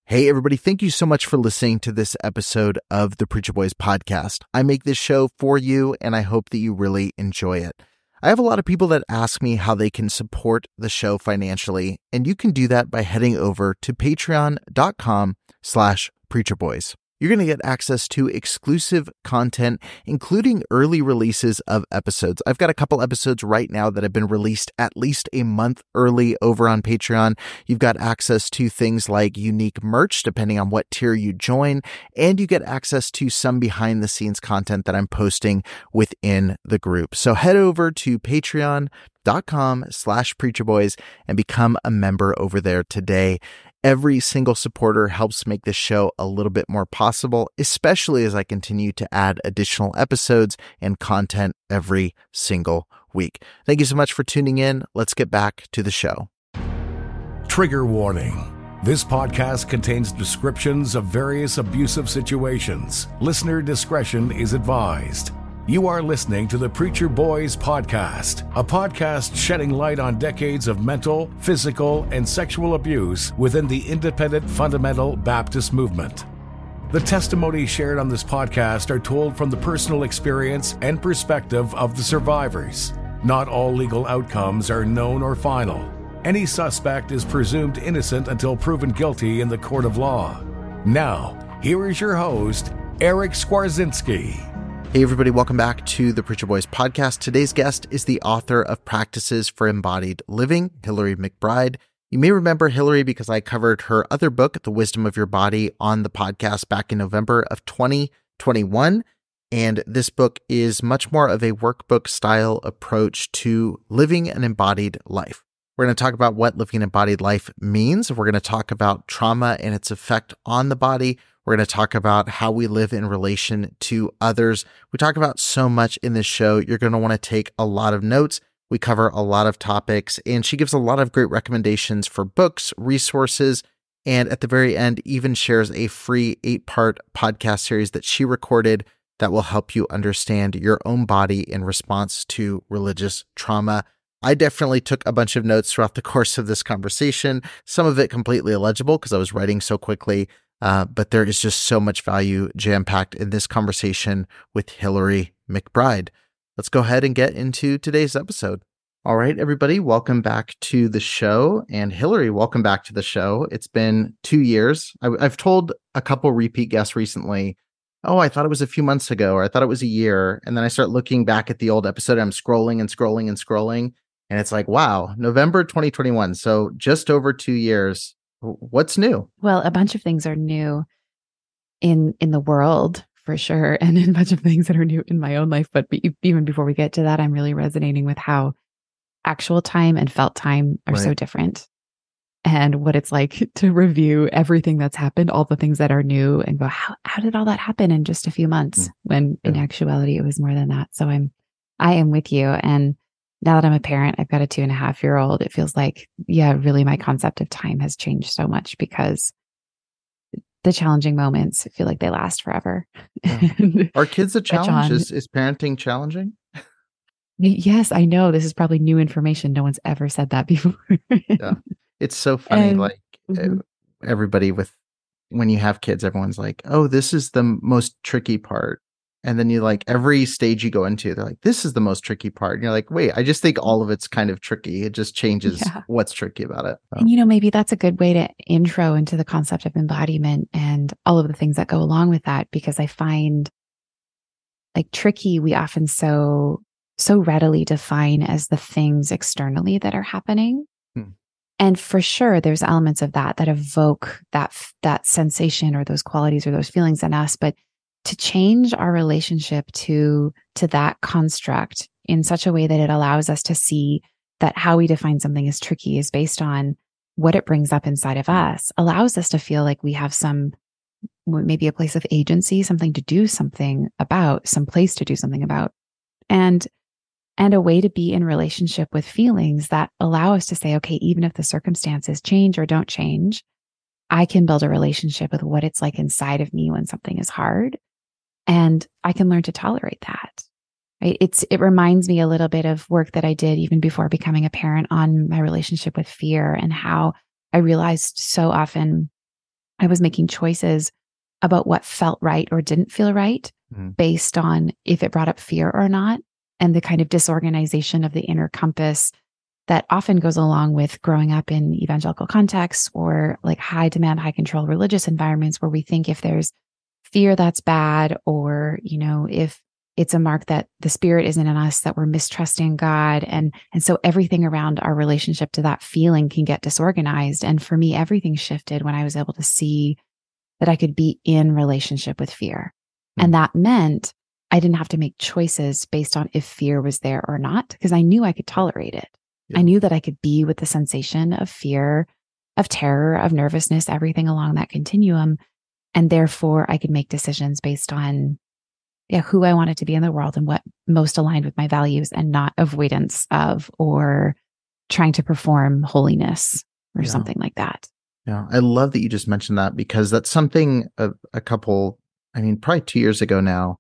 Hey, everybody. Thank you so much for listening to this episode of the Preacher Boys podcast. I make this show for you, and I hope that you really enjoy it. I have a lot of people that ask me how they can support the show financially, and you can do that by heading over to patreon.com/preacherboys. You're going to get access to exclusive content, including early releases of episodes. I've got a couple episodes right now that have been released at least a month early over on Patreon. You've got access to things like unique merch, depending on what tier you join, and you get access to some behind-the-scenes content that I'm posting within the group. So head over to patreon.com/preacherboys and become a member over there today. Every single supporter helps make this show a little bit more possible, especially as I continue to add additional episodes and content every single week. Thank you so much for tuning in. Let's get back to the show. Trigger warning. This podcast contains descriptions of various abusive situations. Listener discretion is advised. You are listening to the Preacher Boys podcast, a podcast shedding light on decades of mental, physical, and sexual abuse within the independent fundamental Baptist movement. The testimonies shared on this podcast are told from the personal experience and perspective of the survivors. Not all legal outcomes are known or final. Any suspect is presumed innocent until proven guilty in the court of law. Now, here is your host, Eric Skwarczynski. Hey everybody, welcome back to the Preacher Boys podcast. Today's guest is the author of Practices for Embodied Living, Hillary McBride. You may remember Hillary because I covered her other book, The Wisdom of Your Body, on the podcast back in November of 2021. And this book is much more of a workbook style approach to living an embodied life. We're going to talk about what living an embodied life means. We're going to talk about trauma and its effect on the body. We're going to talk about how we live in relation to others. We talk about so much in this show. You're going to want to take a lot of notes. We cover a lot of topics, and she gives a lot of great recommendations for books, resources, and at the very end, even shares a free 8-part podcast series that she recorded that will help you understand your own body in response to religious trauma. I definitely took a bunch of notes throughout the course of this conversation, some of it completely illegible because I was writing so quickly. But there is just so much value jam-packed in this conversation with Hillary McBride. Let's go ahead and get into today's episode. All right, everybody, welcome back to the show. And Hillary, welcome back to the show. It's been 2 years. I've told a couple repeat guests recently, oh, I thought it was a few months ago, or I thought it was a year. And then I start looking back at the old episode. And I'm scrolling and scrolling and scrolling. And it's like, wow, November 2021. So just over 2 years. What's new? Well, a bunch of things are new in the world for sure, and a bunch of things that are new in my own life. But even before we get to that, I'm really resonating with how actual time and felt time are so different, and what it's like to review everything that's happened, all the things that are new, and go, how did all that happen in just a few months? When in actuality, it was more than that. So I am with you. And now that I'm a parent, I've got a 2.5-year-old. It feels like, really my concept of time has changed so much because the challenging moments feel like they last forever. Yeah. Are kids a challenge? Is parenting challenging? Yes, I know. This is probably new information. No one's ever said that before. Yeah. It's so funny. Everybody when you have kids, everyone's like, oh, this is the most tricky part. And then every stage you go into, they're like, this is the most tricky part. And you're like, wait, I just think all of it's kind of tricky. It just changes what's tricky about it. So. And, maybe that's a good way to intro into the concept of embodiment and all of the things that go along with that, because I find tricky, we often so readily define as the things externally that are happening. And for sure, there's elements of that evoke that sensation or those qualities or those feelings in us. But to change our relationship to that construct in such a way that it allows us to see that how we define something as tricky is based on what it brings up inside of us, allows us to feel like we have maybe a place of agency, something to do something about, some place to do something about, and a way to be in relationship with feelings that allow us to say, okay, even if the circumstances change or don't change, I can build a relationship with what it's like inside of me when something is hard. And I can learn to tolerate that. Right? It reminds me a little bit of work that I did even before becoming a parent on my relationship with fear, and how I realized so often I was making choices about what felt right or didn't feel right based on if it brought up fear or not, and the kind of disorganization of the inner compass that often goes along with growing up in evangelical contexts or like high demand, high control religious environments where we think if there's fear, that's bad, or, if it's a mark that the spirit isn't in us, that we're mistrusting God. And so everything around our relationship to that feeling can get disorganized. And for me, everything shifted when I was able to see that I could be in relationship with fear. And that meant I didn't have to make choices based on if fear was there or not, because I knew I could tolerate it. Yeah. I knew that I could be with the sensation of fear, of terror, of nervousness, everything along that continuum. And therefore I could make decisions based on who I wanted to be in the world and what most aligned with my values, and not avoidance of or trying to perform holiness or something like that. Yeah. I love that you just mentioned that, because that's something probably 2 years ago now,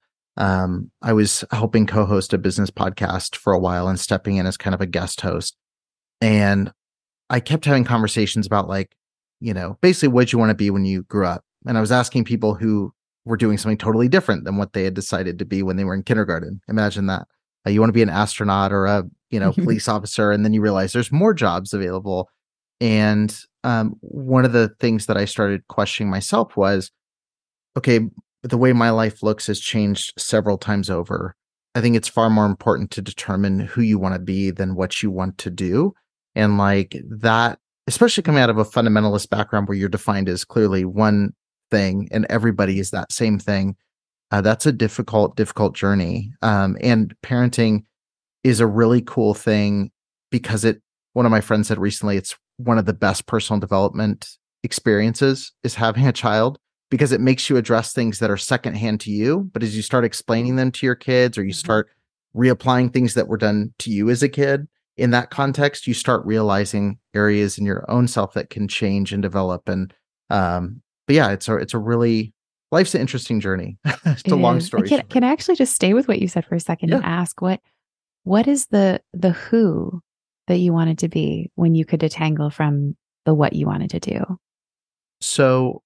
I was helping co-host a business podcast for a while and stepping in as kind of a guest host. And I kept having conversations about basically what you want to be when you grew up. And I was asking people who were doing something totally different than what they had decided to be when they were in kindergarten. Imagine that. You want to be an astronaut or a, police officer, and then you realize there's more jobs available. And one of the things that I started questioning myself was, okay, the way my life looks has changed several times over. I think it's far more important to determine who you want to be than what you want to do. And that, especially coming out of a fundamentalist background where you're defined as clearly one thing and everybody is that same thing, that's a difficult journey. And parenting is a really cool thing because one of my friends said recently, it's one of the best personal development experiences is having a child, because it makes you address things that are secondhand to you. But as you start explaining them to your kids, or you start reapplying things that were done to you as a kid in that context, you start realizing areas in your own self that can change and develop. And, but yeah, it's a really, life's an interesting journey. It's a long story. Can I actually just stay with what you said for a second and ask what is the who that you wanted to be when you could detangle from the what you wanted to do? So,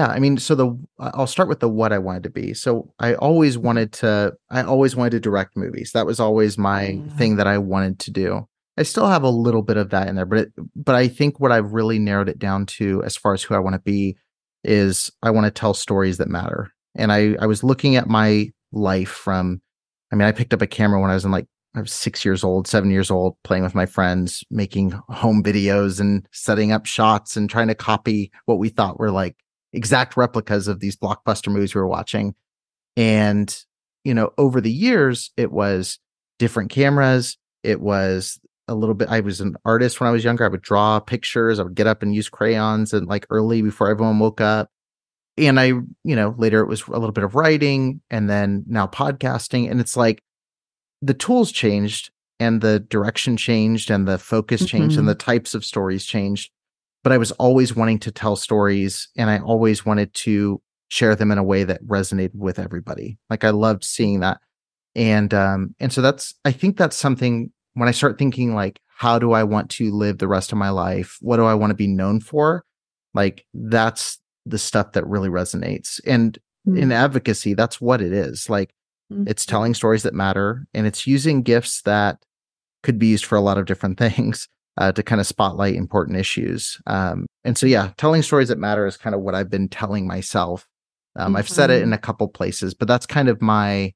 I'll start with the what I wanted to be. So I always wanted to direct movies. That was always my thing that I wanted to do. I still have a little bit of that in there, but I think what I've really narrowed it down to as far as who I want to be is I want to tell stories that matter. And I was looking at my life I picked up a camera when I was 6 years old, 7 years old, playing with my friends, making home videos and setting up shots and trying to copy what we thought were exact replicas of these blockbuster movies we were watching. And, over the years, it was different cameras. It was a little bit, I was an artist when I was younger. I would draw pictures. I would get up and use crayons and early before everyone woke up. And later it was a little bit of writing, and then now podcasting. And it's the tools changed and the direction changed and the focus changed and the types of stories changed. But I was always wanting to tell stories, and I always wanted to share them in a way that resonated with everybody. I loved seeing that. And so I think that's something when I start thinking how do I want to live the rest of my life? What do I want to be known for? That's the stuff that really resonates. And in advocacy, that's what it is. It's telling stories that matter, and it's using gifts that could be used for a lot of different things to kind of spotlight important issues. And so, telling stories that matter is kind of what I've been telling myself. I've said it in a couple places, but that's kind of my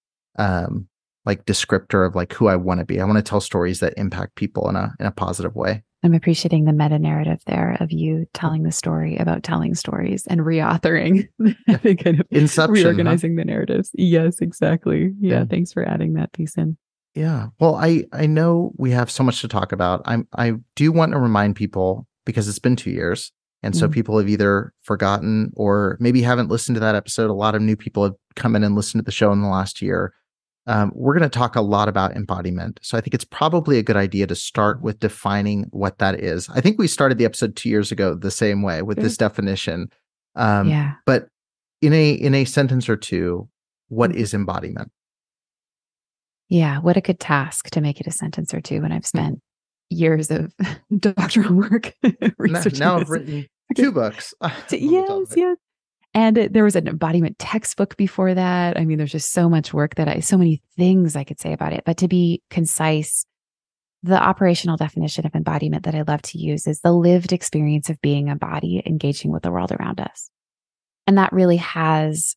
descriptor of who I want to be. I want to tell stories that impact people in a positive way. I'm appreciating the meta narrative there of you telling the story about telling stories and reauthoring and kind of Inception, reorganizing the narratives. Yes, exactly. Yeah. Thanks for adding that piece in. Yeah. Well, I know we have so much to talk about. I do want to remind people, because it's been 2 years. And so people have either forgotten or maybe haven't listened to that episode. A lot of new people have come in and listened to the show in the last year. We're going to talk a lot about embodiment. So I think it's probably a good idea to start with defining what that is. I think we started the episode 2 years ago the same way with this definition. But in a sentence or two, what is embodiment? Yeah, what a good task to make it a sentence or two when I've spent years of doctoral work researching now this. I've written 2 books. Yes, yes. And there was an embodiment textbook before that. I mean, there's just so much work so many things I could say about it. But to be concise, the operational definition of embodiment that I love to use is the lived experience of being a body engaging with the world around us. And that really has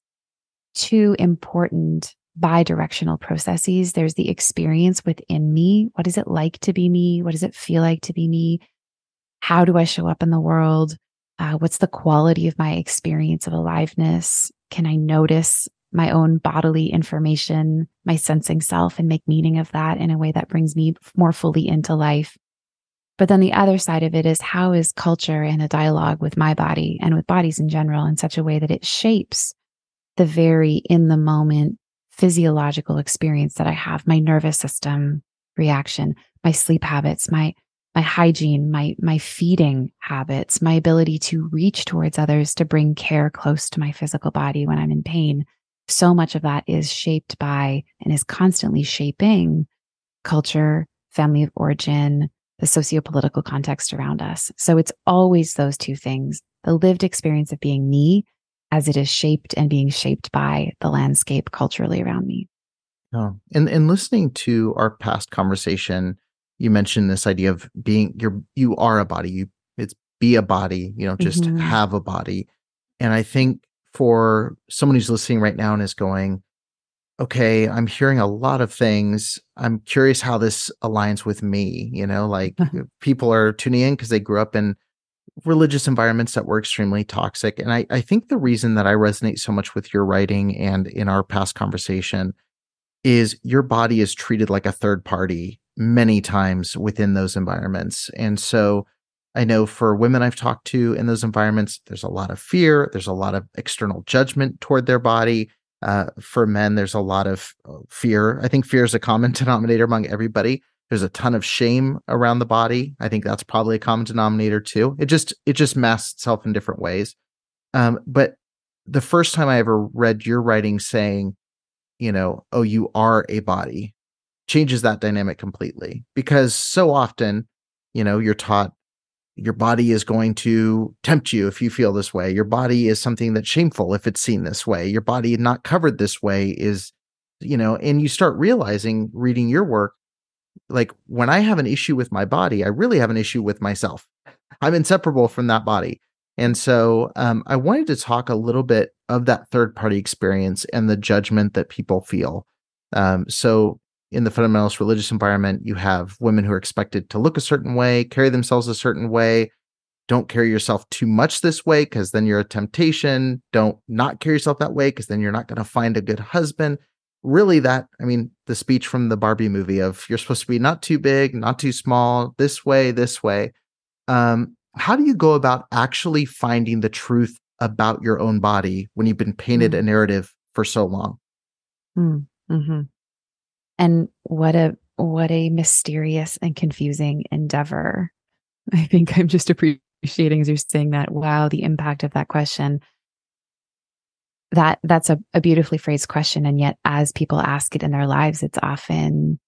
2 important bi-directional processes. There's the experience within me. What is it like to be me? What does it feel like to be me? How do I show up in the world? What's the quality of my experience of aliveness? Can I notice my own bodily information, my sensing self, and make meaning of that in a way that brings me more fully into life? But then the other side of it is, how is culture in a dialogue with my body and with bodies in general in such a way that it shapes the very in the moment physiological experience that I have, my nervous system reaction, my sleep habits, my hygiene, my feeding habits, my ability to reach towards others to bring care close to my physical body when I'm in pain. So much of that is shaped by and is constantly shaping culture, family of origin, the sociopolitical context around us. So it's always those 2 things, the lived experience of being me as it is shaped and being shaped by the landscape culturally around me. Oh, and listening to our past conversation, you mentioned this idea of you are a body. It's be a body, just have a body. And I think for someone who's listening right now and is going, okay, I'm hearing a lot of things. I'm curious how this aligns with me. Like people are tuning in because they grew up in religious environments that were extremely toxic. And I think the reason that I resonate so much with your writing and in our past conversation is your body is treated like a third party many times within those environments. And so I know for women I've talked to in those environments, there's a lot of fear. There's a lot of external judgment toward their body. For men, there's a lot of fear. I think fear is a common denominator among everybody. There's a ton of shame around the body. I think that's probably a common denominator too. It just masks itself in different ways. But the first time I ever read your writing saying, oh, you are a body, changes that dynamic completely. Because so often, you're taught your body is going to tempt you if you feel this way. Your body is something that's shameful if it's seen this way. Your body not covered this way is, and you start realizing reading your work, like when I have an issue with my body, I really have an issue with myself. I'm inseparable from that body. And so I wanted to talk a little bit of that third party experience and the judgment that people feel. So in the fundamentalist religious environment, you have women who are expected to look a certain way, carry themselves a certain way. Don't carry yourself too much this way because then you're a temptation. Don't not carry yourself that way because then you're not going to find a good husband. Really the speech from the Barbie movie of you're supposed to be not too big, not too small, this way. How do you go about actually finding the truth about your own body when you've been painted a narrative for so long? Mm-hmm. And what a mysterious and confusing endeavor. I think I'm just appreciating as you're saying that. Wow, the impact of that question. That's a beautifully phrased question. And yet as people ask it in their lives, it's often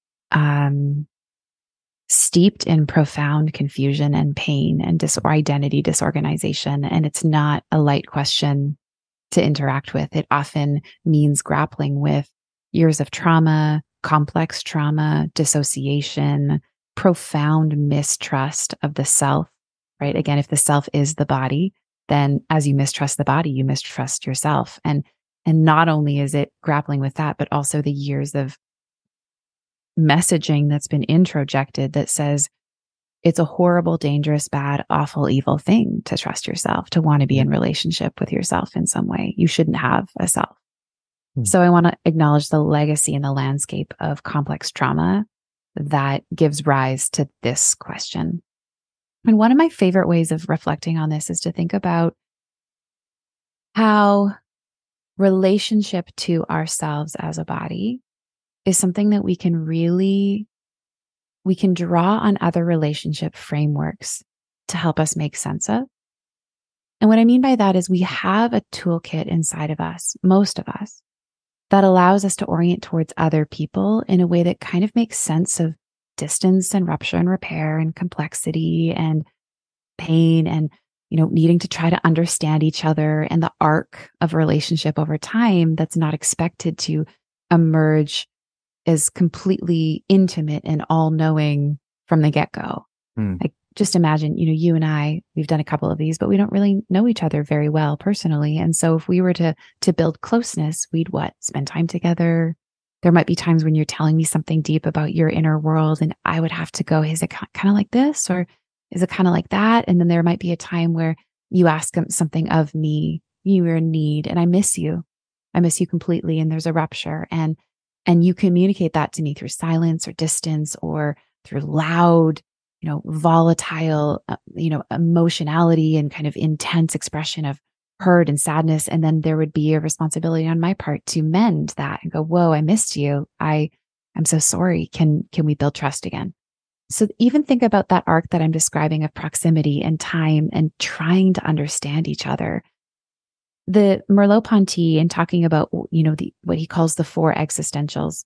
steeped in profound confusion and pain and identity disorganization. And it's not a light question to interact with. It often means grappling with years of trauma, complex trauma, dissociation, profound mistrust of the self, right? Again, if the self is the body, then as you mistrust the body, you mistrust yourself. And not only is it grappling with that, but also the years of messaging that's been introjected that says it's a horrible, dangerous, bad, awful, evil thing to trust yourself, to want to be in relationship with yourself in some way. You shouldn't have a self. So I want to acknowledge the legacy and the landscape of complex trauma that gives rise to this question. And one of my favorite ways of reflecting on this is to think about how relationship to ourselves as a body is something that we can draw on other relationship frameworks to help us make sense of. And what I mean by that is we have a toolkit inside of us, most of us, that allows us to orient towards other people in a way that kind of makes sense of distance and rupture and repair and complexity and pain and needing to try to understand each other and the arc of relationship over time that's not expected to emerge as completely intimate and all-knowing from the get-go. Like, just imagine, you and I, we've done a couple of these, but we don't really know each other very well personally. And so if we were to build closeness, we'd spend time together. There might be times when you're telling me something deep about your inner world, and I would have to go, is it kind of like this? Or is it kind of like that? And then there might be a time where you ask something of me, you are in need, and I miss you. I miss you completely. And there's a rupture. And you communicate that to me through silence or distance or through loud, volatile, emotionality and kind of intense expression of hurt and sadness. And then there would be a responsibility on my part to mend that and go, whoa, I missed you. I'm so sorry. Can we build trust again? So even think about that arc that I'm describing of proximity and time and trying to understand each other. The Merleau-Ponty, in talking about, what he calls the four existentials,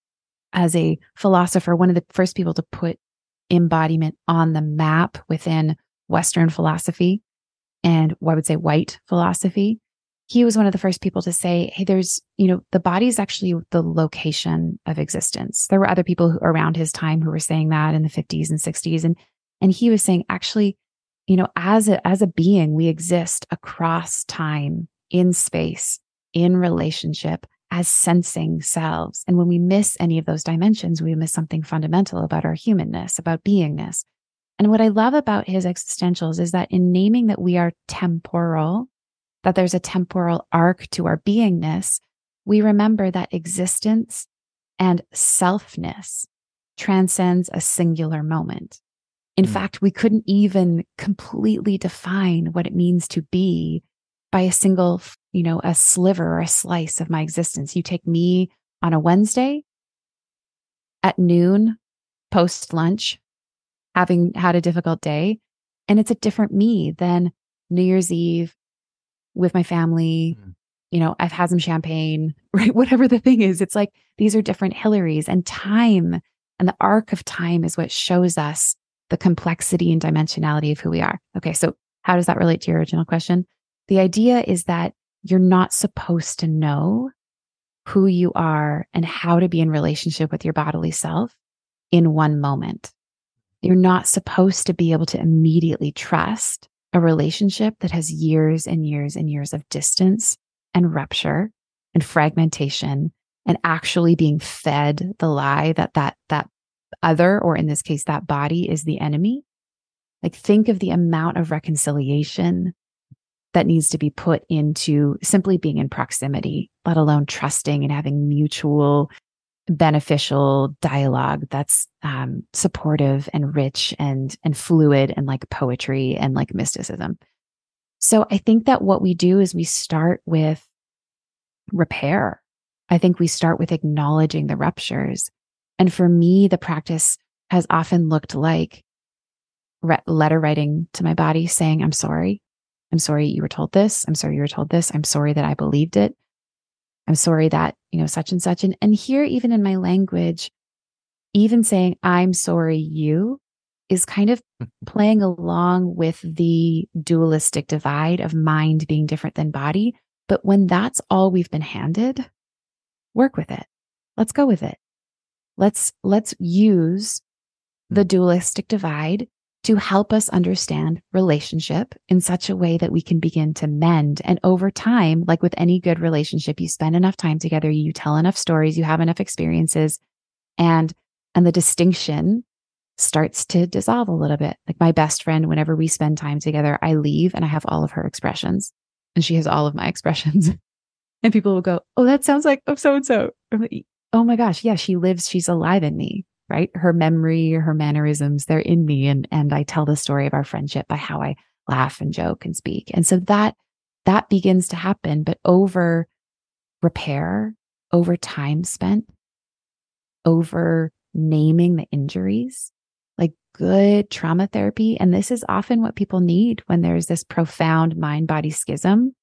as a philosopher, one of the first people to put embodiment on the map within Western philosophy, and I would say white philosophy. He was one of the first people to say, hey, there's, the body is actually the location of existence. There were other people around his time who were saying that in the 50s and 60s. And he was saying, actually, as a being, we exist across time, in space, in relationship, as sensing selves. And when we miss any of those dimensions, we miss something fundamental about our humanness, about beingness. And what I love about his existentials is that in naming that we are temporal, that there's a temporal arc to our beingness, we remember that existence and selfness transcends a singular moment. In fact, we couldn't even completely define what it means to be by a single, a sliver or a slice of my existence. You take me on a Wednesday at noon, post lunch, having had a difficult day, and it's a different me than New Year's Eve with my family. I've had some champagne, right? Whatever the thing is, it's like these are different Hillarys, and time and the arc of time is what shows us the complexity and dimensionality of who we are. Okay, so how does that relate to your original question? The idea is that you're not supposed to know who you are and how to be in relationship with your bodily self in one moment. You're not supposed to be able to immediately trust a relationship that has years and years and years of distance and rupture and fragmentation and actually being fed the lie that other, or in this case, that body is the enemy. Like, think of the amount of reconciliation that needs to be put into simply being in proximity, let alone trusting and having mutual beneficial dialogue that's supportive and rich and fluid and like poetry and like mysticism. So I think that what we do is we start with repair. I think we start with acknowledging the ruptures. And for me, the practice has often looked like letter writing to my body saying, I'm sorry. I'm sorry you were told this. I'm sorry you were told this. I'm sorry that I believed it. I'm sorry that, such and such. And here, even in my language, even saying, I'm sorry you, is kind of playing along with the dualistic divide of mind being different than body. But when that's all we've been handed, work with it. Let's go with it. Let's use the dualistic divide to help us understand relationship in such a way that we can begin to mend. And over time, like with any good relationship, you spend enough time together, you tell enough stories, you have enough experiences, and the distinction starts to dissolve a little bit. Like my best friend, whenever we spend time together, I leave and I have all of her expressions and she has all of my expressions. And people will go, oh, that sounds like so-and-so. Oh my gosh. Yeah, she lives, she's alive in me, right? Her memory, her mannerisms, they're in me. And I tell the story of our friendship by how I laugh and joke and speak. And so that begins to happen, but over repair, over time spent, over naming the injuries, like good trauma therapy. And this is often what people need when there's this profound mind-body schism.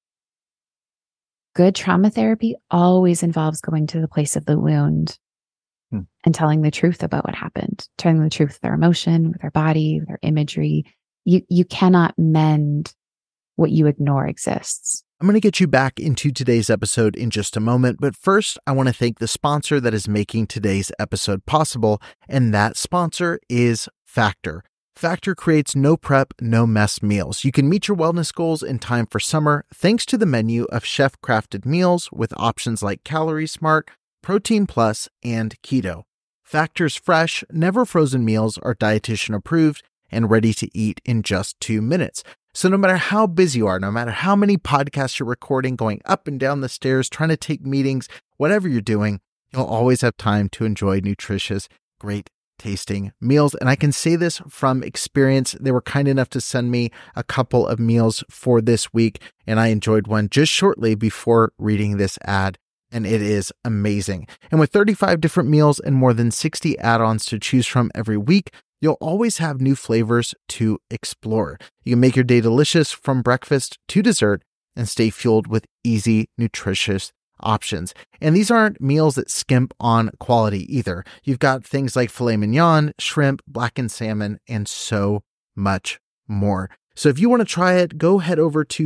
Good trauma therapy always involves going to the place of the wound and telling the truth about what happened, telling the truth with our emotion, with our body, with our imagery. You cannot mend what you ignore exists. I'm going to get you back into today's episode in just a moment, but first, I want to thank the sponsor that is making today's episode possible, and that sponsor is Factor. Factor creates no prep, no mess meals. You can meet your wellness goals in time for summer thanks to the menu of chef-crafted meals with options like Calorie Smart, Protein Plus, and Keto. Factor's fresh, never frozen meals are dietitian approved and ready to eat in just 2 minutes. So no matter how busy you are, no matter how many podcasts you're recording, going up and down the stairs, trying to take meetings, whatever you're doing, you'll always have time to enjoy nutritious, great tasting meals. And I can say this from experience. They were kind enough to send me a couple of meals for this week, and I enjoyed one just shortly before reading this ad. And it is amazing. And with 35 different meals and more than 60 add-ons to choose from every week, you'll always have new flavors to explore. You can make your day delicious from breakfast to dessert and stay fueled with easy, nutritious options. And these aren't meals that skimp on quality either. You've got things like filet mignon, shrimp, blackened salmon, and so much more. So if you want to try it, go head over to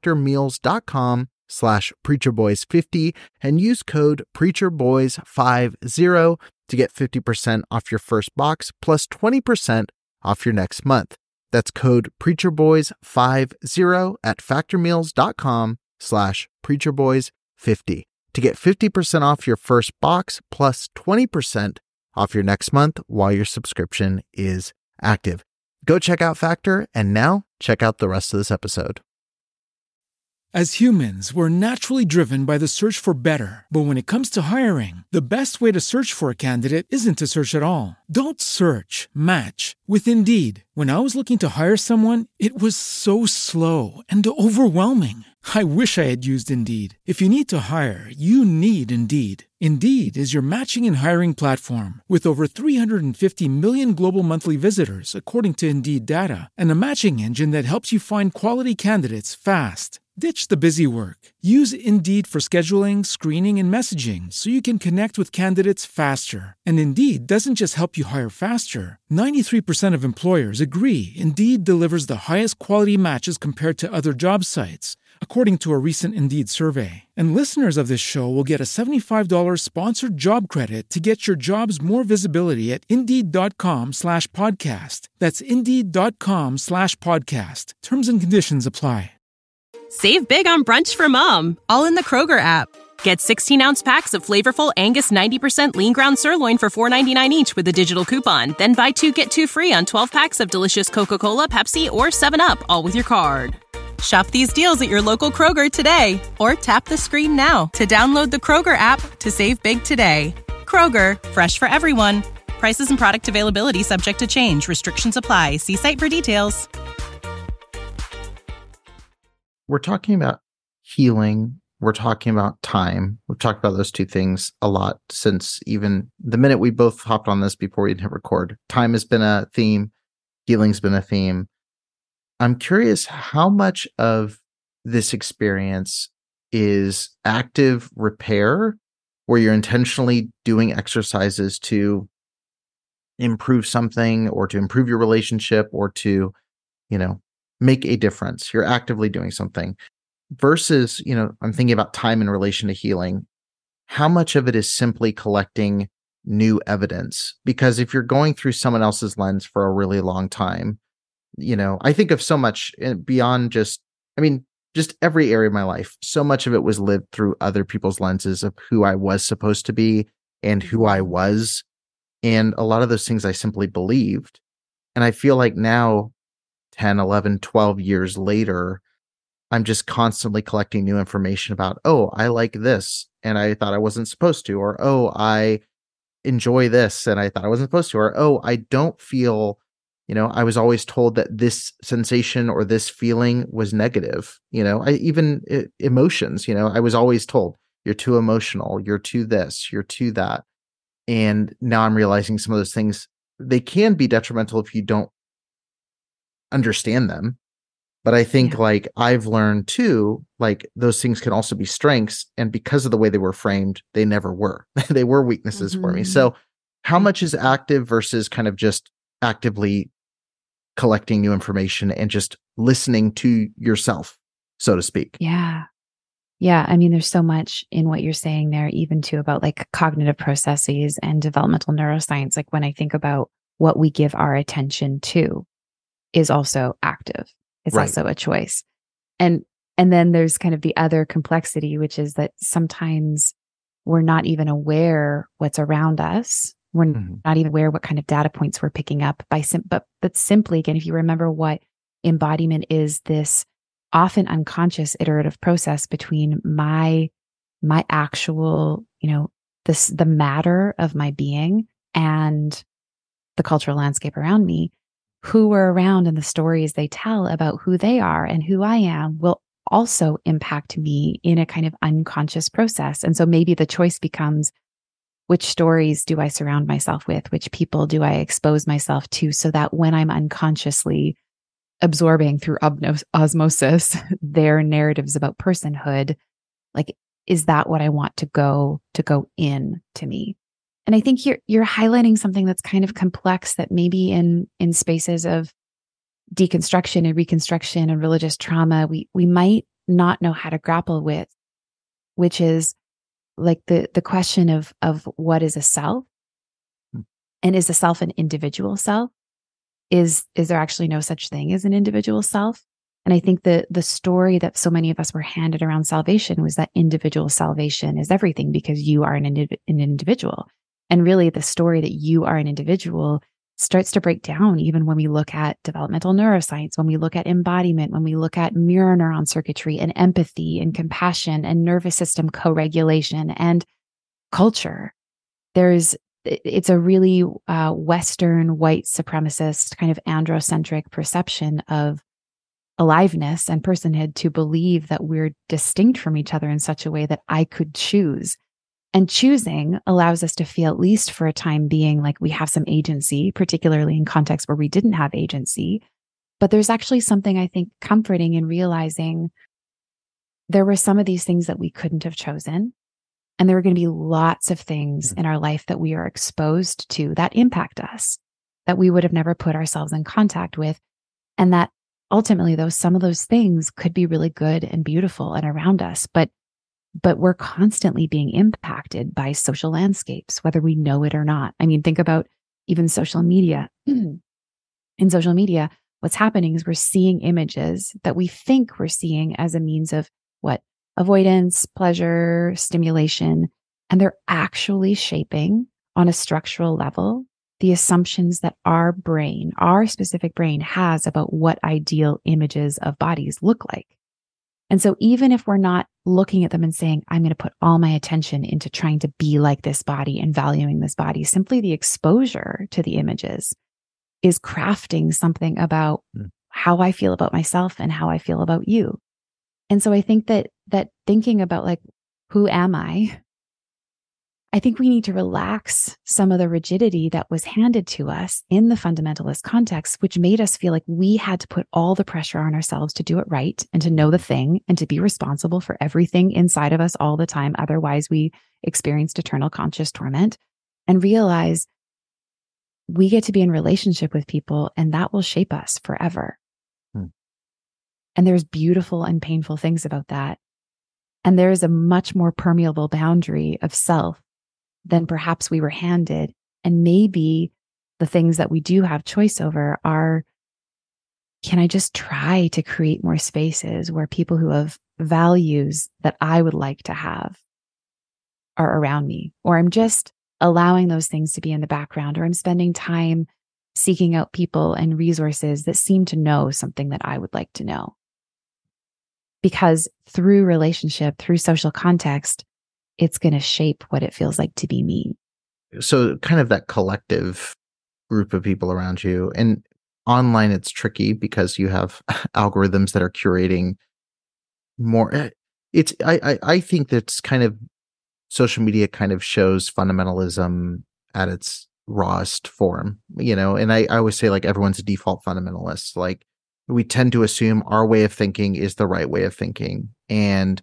factormeals.com/preacherboys50 and use code preacherboys50 to get 50% off your first box plus 20% off your next month. That's code preacherboys50 at factormeals.com/preacherboys50 to get 50% off your first box plus 20% off your next month while your subscription is active. Go check out Factor, and now check out the rest of this episode. As humans, we're naturally driven by the search for better. But when it comes to hiring, the best way to search for a candidate isn't to search at all. Don't search, match with Indeed. When I was looking to hire someone, it was so slow and overwhelming. I wish I had used Indeed. If you need to hire, you need Indeed. Indeed is your matching and hiring platform with over 350 million global monthly visitors, according to Indeed data, and a matching engine that helps you find quality candidates fast. Ditch the busy work. Use Indeed for scheduling, screening, and messaging so you can connect with candidates faster. And Indeed doesn't just help you hire faster. 93% of employers agree Indeed delivers the highest quality matches compared to other job sites, according to a recent Indeed survey. And listeners of this show will get a $75 sponsored job credit to get your jobs more visibility at Indeed.com/podcast. That's Indeed.com/podcast. Terms and conditions apply. Save big on brunch for mom, all in the Kroger app. Get 16-ounce packs of flavorful Angus 90% lean ground sirloin for $4.99 each with a digital coupon. Then buy 2, get 2 free on 12 packs of delicious Coca-Cola, Pepsi, or 7-Up, all with your card. Shop these deals at your local Kroger today, or tap the screen now to download the Kroger app to save big today. Kroger, fresh for everyone. Prices and product availability subject to change. Restrictions apply. See site for details. We're talking about healing. We're talking about time. We've talked about those two things a lot since even the minute we both hopped on this before we hit record. Time has been a theme. Healing's been a theme. I'm curious how much of this experience is active repair, where you're intentionally doing exercises to improve something or to improve your relationship or to, make a difference. You're actively doing something versus, I'm thinking about time in relation to healing. How much of it is simply collecting new evidence? Because if you're going through someone else's lens for a really long time, I think of so much beyond just every area of my life. So much of it was lived through other people's lenses of who I was supposed to be and who I was. And a lot of those things I simply believed. And I feel like now, 10, 11, 12 years later, I'm just constantly collecting new information about, oh, I like this and I thought I wasn't supposed to, or, oh, I enjoy this and I thought I wasn't supposed to, or, oh, I don't feel, I was always told that this sensation or this feeling was negative. Emotions, I was always told you're too emotional, you're too this, you're too that. And now I'm realizing some of those things, they can be detrimental if you don't understand them. But I think I've learned too, those things can also be strengths. And because of the way they were framed, they never were. They were weaknesses for me. So how much is active versus kind of just actively collecting new information and just listening to yourself so to speak. Yeah. Yeah. I mean, there's so much in what you're saying there, even too about like cognitive processes and developmental neuroscience. Like when I think about what we give our attention to is also active. It's Right. also a choice. And then there's kind of the other complexity, which is that sometimes we're not even aware what's around us. We're not even aware what kind of data points we're picking up but simply, again, if you remember what embodiment is, this often unconscious iterative process between my actual, the matter of my being and the cultural landscape around me, who we're around and the stories they tell about who they are and who I am will also impact me in a kind of unconscious process. And so maybe the choice becomes, which stories do I surround myself with? Which people do I expose myself to, so that when I'm unconsciously absorbing through osmosis their narratives about personhood, like, is that what I want to go in to me? And I think you're highlighting something that's kind of complex, that maybe in spaces of deconstruction and reconstruction and religious trauma, we might not know how to grapple with, which is like the question of what is a self, and is a self an individual self? Is there actually no such thing as an individual self? And I think the story that so many of us were handed around salvation was that individual salvation is everything because you are an individual. And really the story that you are an individual starts to break down even when we look at developmental neuroscience, when we look at embodiment, when we look at mirror neuron circuitry and empathy and compassion and nervous system co-regulation and culture. It's a really Western white supremacist kind of androcentric perception of aliveness and personhood to believe that we're distinct from each other in such a way that I could choose. And choosing allows us to feel, at least for a time being, like we have some agency, particularly in contexts where we didn't have agency. But there's actually something, I think, comforting in realizing there were some of these things that we couldn't have chosen. And there are going to be lots of things in our life that we are exposed to that impact us, that we would have never put ourselves in contact with. And that ultimately, though, some of those things could be really good and beautiful and around us. But we're constantly being impacted by social landscapes, whether we know it or not. I mean, think about even social media. In social media, what's happening is we're seeing images that we think we're seeing as a means of what? Avoidance, pleasure, stimulation. And they're actually shaping on a structural level the assumptions that our specific brain has about what ideal images of bodies look like. And so even if we're not looking at them and saying, I'm going to put all my attention into trying to be like this body and valuing this body, simply the exposure to the images is crafting something about how I feel about myself and how I feel about you. And so I think that thinking about like, who am I think we need to relax some of the rigidity that was handed to us in the fundamentalist context, which made us feel like we had to put all the pressure on ourselves to do it right and to know the thing and to be responsible for everything inside of us all the time. Otherwise, we experienced eternal conscious torment, and realize we get to be in relationship with people and that will shape us forever. And there's beautiful and painful things about that. And there is a much more permeable boundary of self than perhaps we were handed. And maybe the things that we do have choice over are, can I just try to create more spaces where people who have values that I would like to have are around me? Or I'm just allowing those things to be in the background, or I'm spending time seeking out people and resources that seem to know something that I would like to know. Because through relationship, through social context, it's going to shape what it feels like to be me. So kind of that collective group of people around you. And online, it's tricky because you have algorithms that are curating more. I think that's kind of, social media kind of shows fundamentalism at its rawest form, and I always say, like, everyone's a default fundamentalist. Like, we tend to assume our way of thinking is the right way of thinking. And,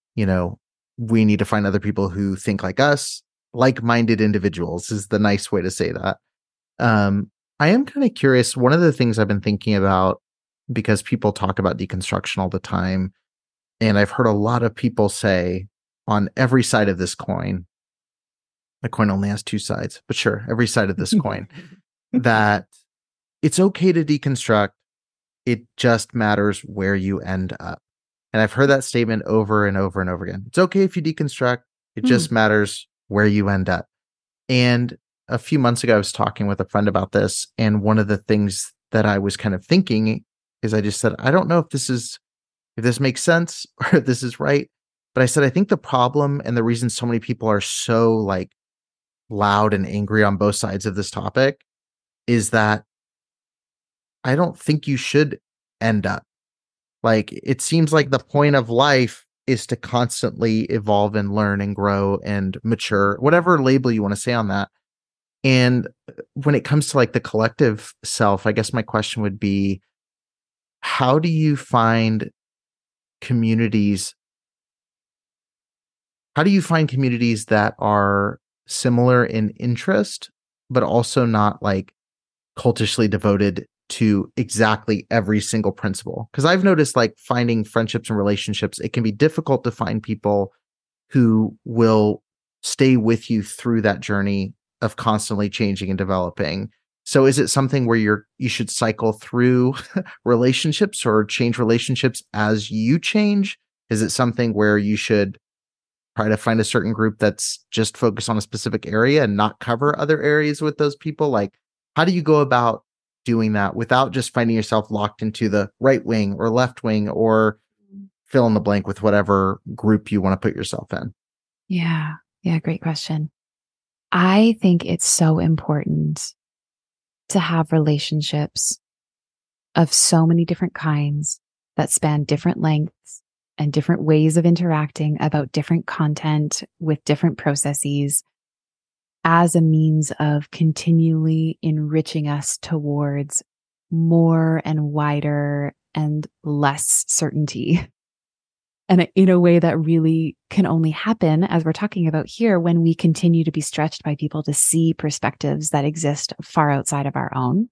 we need to find other people who think like us. Like-minded individuals is the nice way to say that. I am kind of curious. One of the things I've been thinking about, because people talk about deconstruction all the time, And I've heard a lot of people say on every side of this coin, the coin only has two sides, but sure, every side of this coin, that it's okay to deconstruct. It just matters where you end up. And I've heard that statement over and over and over again. It's okay if you deconstruct. It just matters where you end up. And a few months ago, I was talking with a friend about this. And one of the things that I was kind of thinking is I just said, I don't know if this makes sense or if this is right. But I said, I think the problem and the reason so many people are so like loud and angry on both sides of this topic is that I don't think you should end up. Like, it seems like the point of life is to constantly evolve and learn and grow and mature, whatever label you want to say on that. And when it comes to like the collective self, I guess my question would be, how do you find communities? How do you find communities that are similar in interest, but also not like cultishly devoted to exactly every single principle? Because I've noticed like finding friendships and relationships, it can be difficult to find people who will stay with you through that journey of constantly changing and developing. So is it something where you should cycle through relationships or change relationships as you change? Is it something where you should try to find a certain group that's just focused on a specific area and not cover other areas with those people? Like, how do you go about doing that without just finding yourself locked into the right wing or left wing or fill in the blank with whatever group you want to put yourself in? Yeah. Great question. I think it's so important to have relationships of so many different kinds that span different lengths and different ways of interacting about different content with different processes as a means of continually enriching us towards more and wider and less certainty. And in a way that really can only happen, as we're talking about here, when we continue to be stretched by people to see perspectives that exist far outside of our own.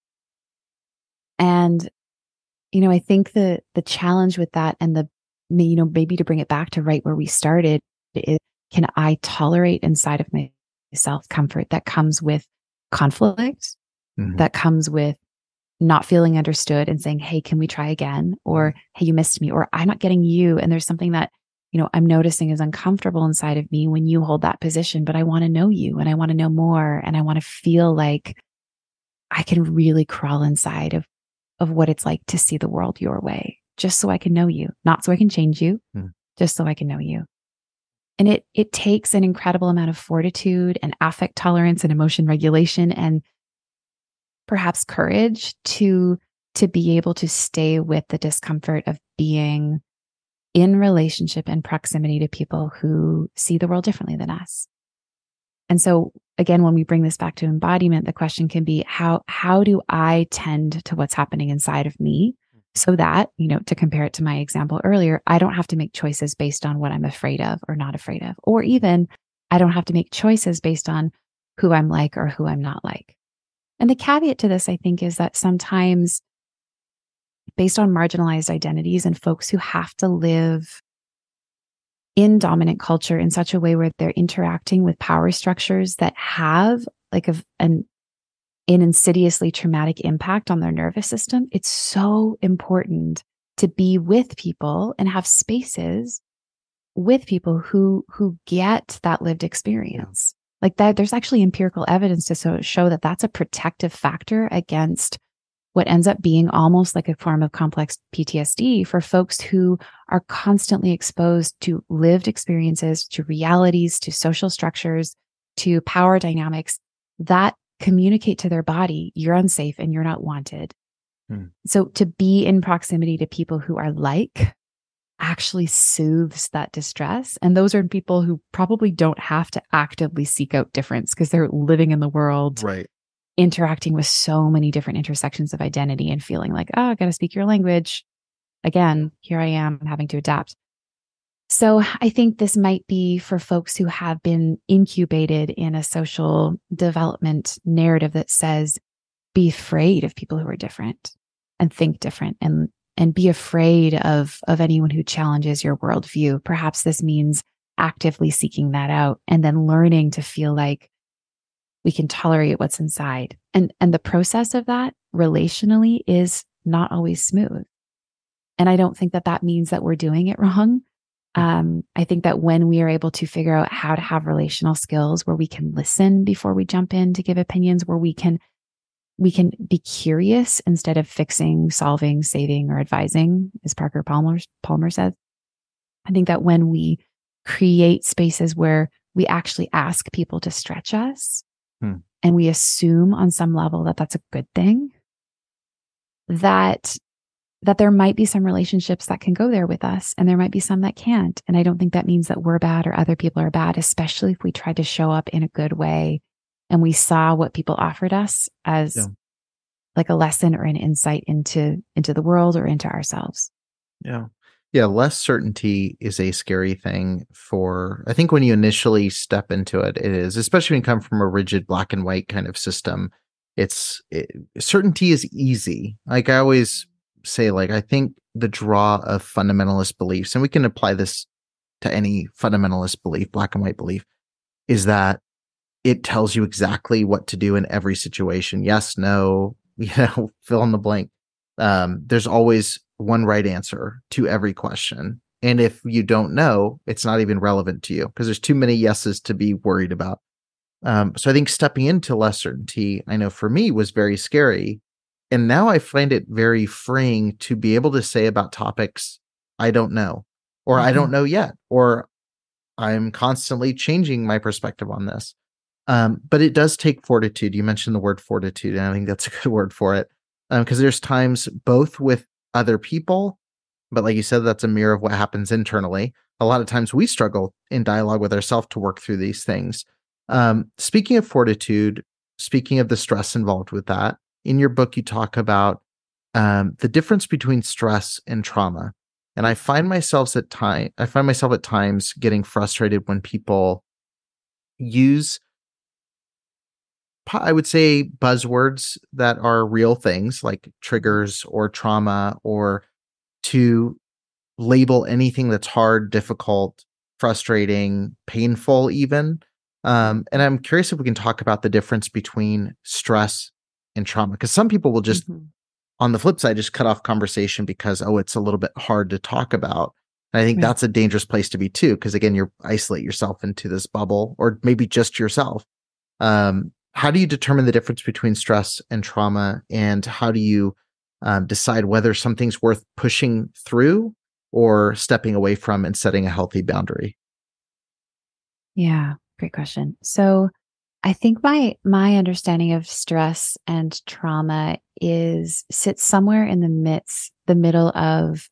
And, I think the challenge with that and maybe to bring it back to right where we started is, can I tolerate inside of myself comfort that comes with conflict, that comes with not feeling understood and saying, hey, can we try again? Or, hey, you missed me, or I'm not getting you. And there's something that, I'm noticing is uncomfortable inside of me when you hold that position, but I want to know you and I want to know more. And I want to feel like I can really crawl inside of what it's like to see the world your way, just so I can know you, not so I can change you, just so I can know you. And it takes an incredible amount of fortitude and affect tolerance and emotion regulation and perhaps courage to be able to stay with the discomfort of being in relationship and proximity to people who see the world differently than us. And so again, when we bring this back to embodiment, the question can be, how do I tend to what's happening inside of me so that, to compare it to my example earlier, I don't have to make choices based on what I'm afraid of or not afraid of, or even I don't have to make choices based on who I'm like or who I'm not like. And the caveat to this, I think, is that sometimes based on marginalized identities and folks who have to live in dominant culture in such a way where they're interacting with power structures that have like an insidiously traumatic impact on their nervous system, it's so important to be with people and have spaces with people who get that lived experience. Like that, there's actually empirical evidence to show that that's a protective factor against what ends up being almost like a form of complex PTSD for folks who are constantly exposed to lived experiences, to realities, to social structures, to power dynamics that communicate to their body, you're unsafe and you're not wanted. So to be in proximity to people who are like actually soothes that distress. And those are people who probably don't have to actively seek out difference because they're living in the world, right, interacting with so many different intersections of identity and feeling like, oh, I got to speak your language. Again, here I am having to adapt. So I think this might be for folks who have been incubated in a social development narrative that says, be afraid of people who are different and think different and and be afraid of anyone who challenges your worldview. Perhaps this means actively seeking that out and then learning to feel like we can tolerate what's inside. And the process of that relationally is not always smooth. And I don't think that that means that we're doing it wrong. I think that when we are able to figure out how to have relational skills where we can listen before we jump in to give opinions, where we can be curious instead of fixing, solving, saving, or advising, as Parker Palmer says. I think that when we create spaces where we actually ask people to stretch us, and we assume on some level that that's a good thing, that there might be some relationships that can go there with us, and there might be some that can't. And I don't think that means that we're bad or other people are bad, especially if we tried to show up in a good way and we saw what people offered us as like a lesson or an insight into the world or into ourselves. Yeah. Yeah. Less certainty is a scary thing I think when you initially step into it, it is, especially when you come from a rigid black and white kind of system. Certainty is easy. Like I always say, like, I think the draw of fundamentalist beliefs, and we can apply this to any fundamentalist belief, black and white belief, is that it tells you exactly what to do in every situation. Yes, no, fill in the blank. There's always one right answer to every question. And if you don't know, it's not even relevant to you because there's too many yeses to be worried about. So I think stepping into less certainty, I know for me, was very scary. And now I find it very freeing to be able to say about topics I don't know, or I don't know yet, or I'm constantly changing my perspective on this. But it does take fortitude. You mentioned the word fortitude, and I think that's a good word for it. Because there's times both with other people, but like you said, that's a mirror of what happens internally. A lot of times we struggle in dialogue with ourselves to work through these things. Speaking of fortitude, speaking of the stress involved with that, in your book, you talk about the difference between stress and trauma. And I find myself at times getting frustrated when people use, I would say, buzzwords that are real things like triggers or trauma, or to label anything that's hard, difficult, frustrating, painful even. And I'm curious if we can talk about the difference between stress and trauma, because some people will just, on the flip side, just cut off conversation because, it's a little bit hard to talk about. And I think that's a dangerous place to be too, because again, you isolate yourself into this bubble, or maybe just yourself. How do you determine the difference between stress and trauma, and how do you decide whether something's worth pushing through or stepping away from and setting a healthy boundary? Yeah, great question. So I think my understanding of stress and trauma sits somewhere in the middle of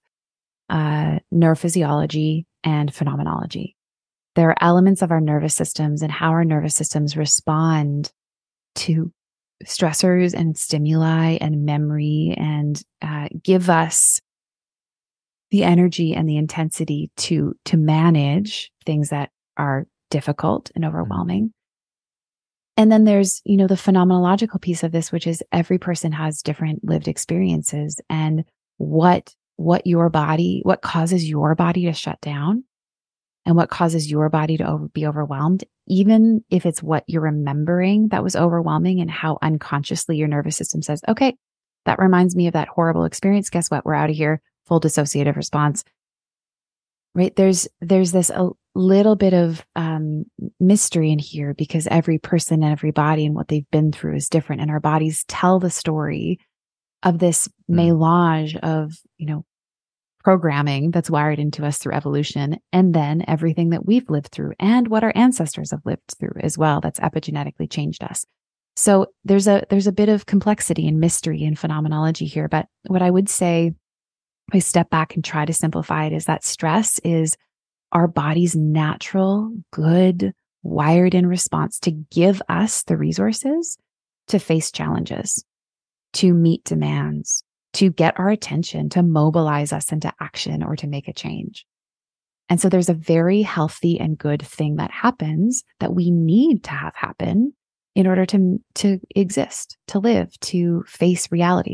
neurophysiology and phenomenology. There are elements of our nervous systems and how our nervous systems respond to stressors and stimuli and memory, and give us the energy and the intensity to manage things that are difficult and overwhelming. And then there's, the phenomenological piece of this, which is every person has different lived experiences, and what causes your body to shut down and what causes your body to be overwhelmed, even if it's what you're remembering that was overwhelming, and how unconsciously your nervous system says, okay, that reminds me of that horrible experience. Guess what? We're out of here. Full dissociative response. Right? There's this a little bit of mystery in here, because every person and every body and what they've been through is different. And our bodies tell the story of this melange of, programming that's wired into us through evolution, and then everything that we've lived through and what our ancestors have lived through as well, that's epigenetically changed us. So there's a bit of complexity and mystery and phenomenology here. But what I would say, if I step back and try to simplify it, is that stress is our body's natural, good, wired in response to give us the resources to face challenges, to meet demands, to get our attention, to mobilize us into action or to make a change. And so there's a very healthy and good thing that happens that we need to have happen in order to exist, to live, to face realities.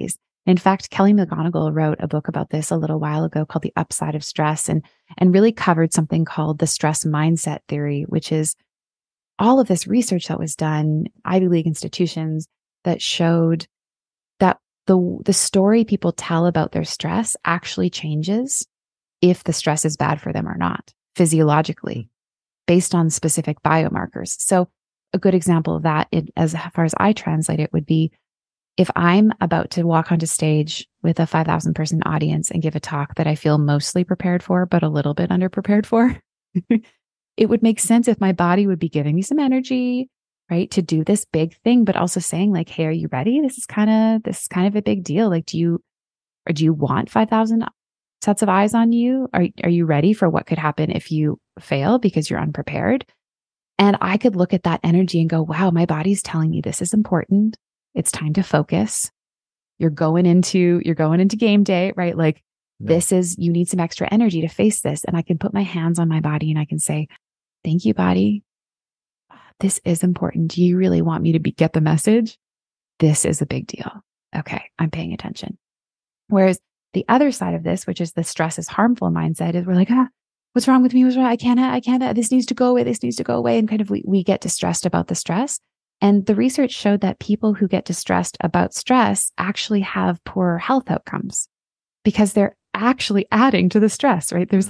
In fact, Kelly McGonigal wrote a book about this a little while ago called The Upside of Stress, and really covered something called the stress mindset theory, which is all of this research that was done, Ivy League institutions, that showed that the story people tell about their stress actually changes if the stress is bad for them or not, physiologically, based on specific biomarkers. So a good example of that, as far as I translate it, would be if I'm about to walk onto stage with a 5,000 person audience and give a talk that I feel mostly prepared for, but a little bit underprepared for, it would make sense if my body would be giving me some energy, right, to do this big thing, but also saying like, hey, are you ready? This is kind of a big deal. Like, do you want 5,000 sets of eyes on you? Are you ready for what could happen if you fail because you're unprepared? And I could look at that energy and go, wow, my body's telling me this is important. It's time to focus. You're going into game day, right? Like you need some extra energy to face this. And I can put my hands on my body and I can say, thank you, body. This is important. Do you really want me to get the message? This is a big deal. Okay, I'm paying attention. Whereas the other side of this, which is the stress is harmful mindset, is we're like, what's wrong with me? What's wrong? I can't, this needs to go away. This needs to go away. And kind of we get distressed about the stress. And the research showed that people who get distressed about stress actually have poorer health outcomes because they're actually adding to the stress, right? There's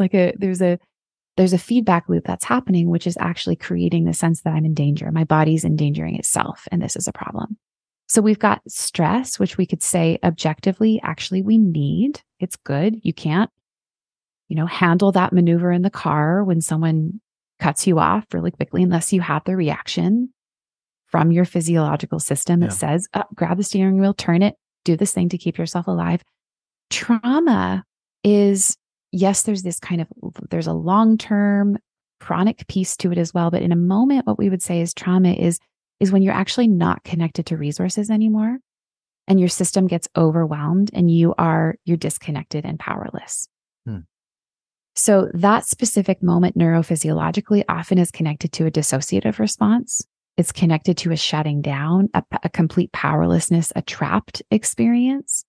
a feedback loop that's happening, which is actually creating the sense that I'm in danger. My body's endangering itself, and this is a problem. So we've got stress, which we could say objectively, actually we need. It's good. You can't, handle that maneuver in the car when someone cuts you off really quickly unless you have the reaction from your physiological system that says, grab the steering wheel, turn it, do this thing to keep yourself alive. Trauma is, yes, there's a long-term chronic piece to it as well. But in a moment, what we would say is trauma is when you're actually not connected to resources anymore and your system gets overwhelmed and you're disconnected and powerless. So that specific moment neurophysiologically often is connected to a dissociative response. It's connected to a shutting down, a complete powerlessness, a trapped experience.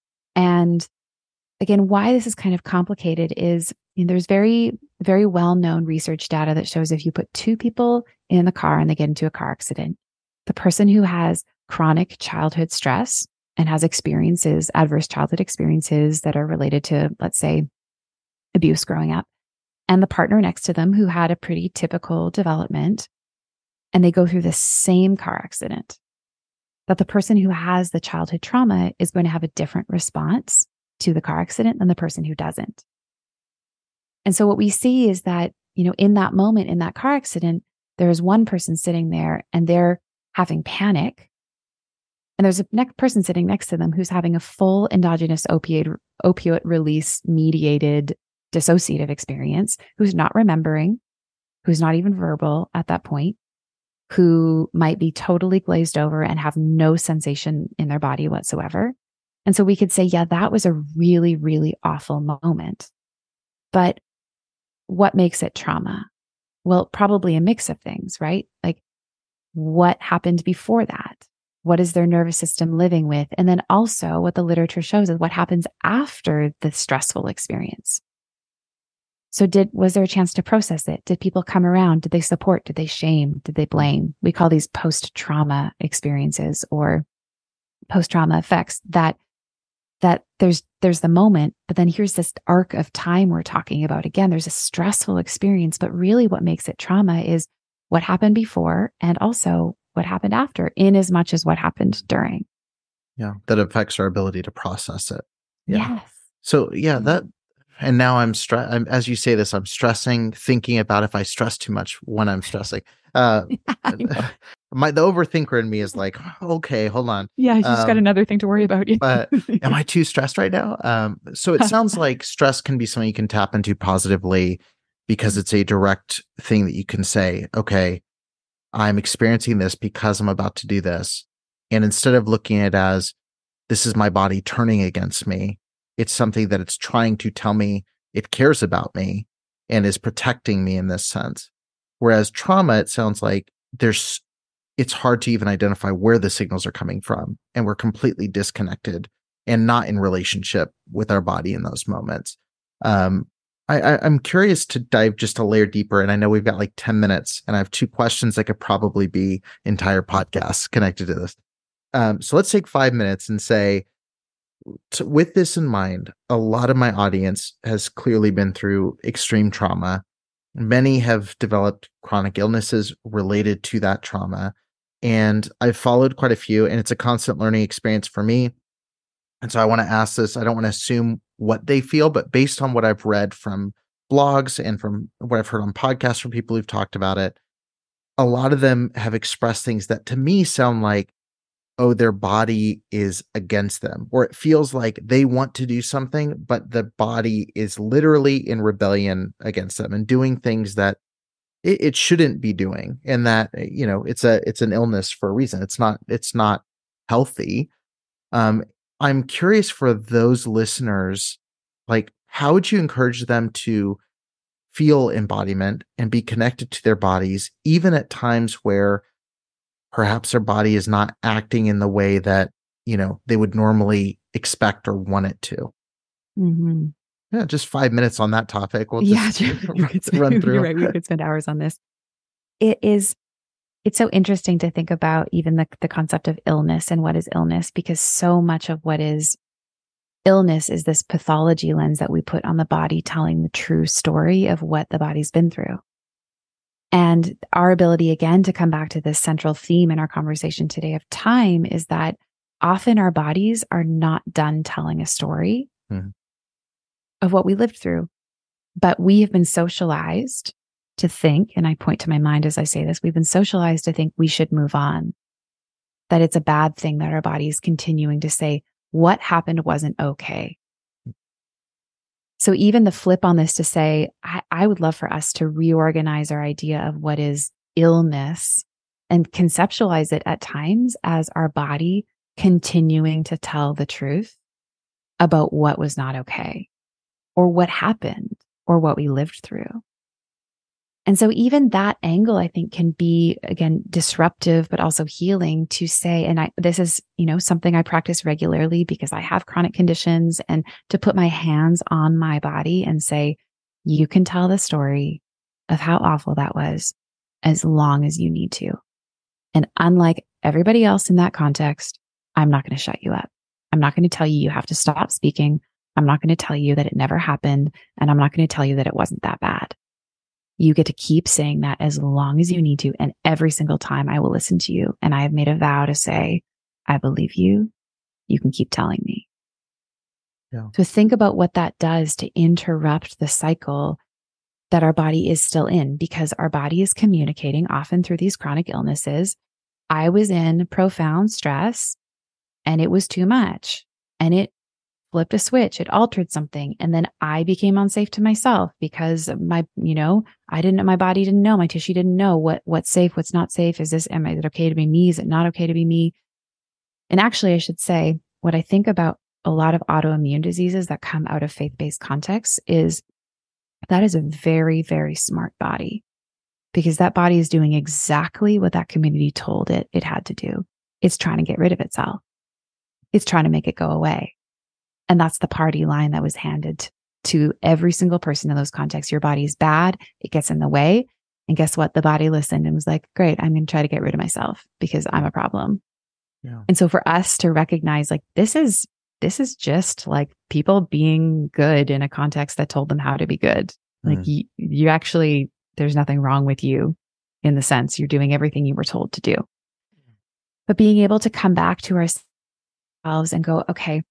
And again, why this is kind of complicated is there's very, very well-known research data that shows if you put two people in the car and they get into a car accident, the person who has chronic childhood stress and has adverse childhood experiences that are related to, let's say, abuse growing up, and the partner next to them who had a pretty typical development, and they go through the same car accident, that the person who has the childhood trauma is going to have a different response to the car accident than the person who doesn't. And so what we see is that, in that moment, in that car accident, there's one person sitting there and they're having panic. And there's a person sitting next to them who's having a full endogenous opioid release mediated dissociative experience, who's not remembering, who's not even verbal at that point, who might be totally glazed over and have no sensation in their body whatsoever. And so we could say, yeah, that was a really, really awful moment. But what makes it trauma? Well, probably a mix of things, right? Like what happened before that? What is their nervous system living with? And then also what the literature shows is what happens after the stressful experience. So was there a chance to process it? Did people come around? Did they support? Did they shame? Did they blame? We call these post-trauma experiences or post-trauma effects that there's the moment, but then here's this arc of time we're talking about. Again, there's a stressful experience, but really what makes it trauma is what happened before and also what happened after, in as much as what happened during. Yeah, that affects our ability to process it. Yeah. Yes. So and now as you say this, I'm stressing, thinking about if I stress too much when I'm stressing. The overthinker in me is like, okay, hold on. Yeah, you just got another thing to worry about. But am I too stressed right now? So it sounds like stress can be something you can tap into positively because it's a direct thing that you can say, okay, I'm experiencing this because I'm about to do this. And instead of looking at it as this is my body turning against me, it's something that it's trying to tell me it cares about me and is protecting me in this sense. Whereas trauma, it sounds like it's hard to even identify where the signals are coming from. And we're completely disconnected and not in relationship with our body in those moments. I'm curious to dive just a layer deeper, and I know we've got like 10 minutes, and I have 2 questions that could probably be entire podcasts connected to this. So let's take 5 minutes and say, with this in mind, a lot of my audience has clearly been through extreme trauma. Many have developed chronic illnesses related to that trauma. And I've followed quite a few, and it's a constant learning experience for me. And so I want to ask this. I don't want to assume what they feel, but based on what I've read from blogs and from what I've heard on podcasts from people who've talked about it, a lot of them have expressed things that to me sound like, oh, their body is against them, or it feels like they want to do something, but the body is literally in rebellion against them and doing things that it shouldn't be doing. And that, it's an illness for a reason. It's not healthy. I'm curious for those listeners, like, how would you encourage them to feel embodiment and be connected to their bodies, even at times where perhaps their body is not acting in the way that, they would normally expect or want it to? Mm-hmm. Yeah, just 5 minutes on that topic. We'll just run through. You're right. We could spend hours on this. It's so interesting to think about even the concept of illness and what is illness, because so much of what is illness is this pathology lens that we put on the body, telling the true story of what the body's been through. And our ability, again, to come back to this central theme in our conversation today of time is that often our bodies are not done telling a story of what we lived through. But we have been socialized to think, and I point to my mind as I say this, we've been socialized to think we should move on, that it's a bad thing that our body is continuing to say, what happened wasn't okay. So even the flip on this to say, I would love for us to reorganize our idea of what is illness and conceptualize it at times as our body continuing to tell the truth about what was not okay, or what happened, or what we lived through. And so even that angle, I think, can be, again, disruptive, but also healing to say, and this is, something I practice regularly because I have chronic conditions, and to put my hands on my body and say, you can tell the story of how awful that was as long as you need to. And unlike everybody else in that context, I'm not going to shut you up. I'm not going to tell you have to stop speaking. I'm not going to tell you that it never happened. And I'm not going to tell you that it wasn't that bad. You get to keep saying that as long as you need to. And every single time I will listen to you. And I have made a vow to say, I believe you. You can keep telling me. Yeah. So think about what that does to interrupt the cycle that our body is still in, because our body is communicating often through these chronic illnesses. I was in profound stress and it was too much, and it flipped a switch. It altered something. And then I became unsafe to myself because my body didn't know, my tissue didn't know what's safe, what's not safe. Is it okay to be me? Is it not okay to be me? And actually, I should say, what I think about a lot of autoimmune diseases that come out of faith-based contexts is that is a very, very smart body, because that body is doing exactly what that community told it had to do. It's trying to get rid of itself. It's trying to make it go away. And that's the party line that was handed to every single person in those contexts. Your body is bad. It gets in the way. And guess what? The body listened and was like, great, I'm going to try to get rid of myself because I'm a problem. Yeah. And so for us to recognize, like, this is just like people being good in a context that told them how to be good. Like you actually, there's nothing wrong with you in the sense you're doing everything you were told to do. But being able to come back to ourselves and go, okay,